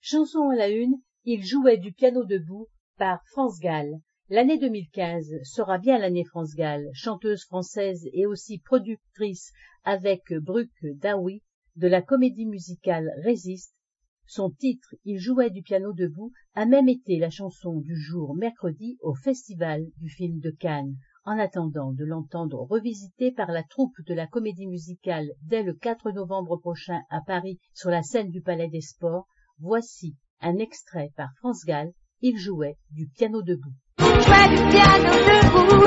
Chanson à la une, il jouait du piano debout par France Gall. L'année 2015 sera bien l'année France Gall, chanteuse française et aussi productrice avec Brooke Dowie de la comédie musicale Résiste. Son titre, il jouait du piano debout, a même été la chanson du jour mercredi au Festival du film de Cannes. En attendant de l'entendre revisité par la troupe de la comédie musicale dès le 4 novembre prochain à Paris sur la scène du Palais des Sports, voici un extrait par France Gall, il jouait du piano debout. Jouait du piano debout.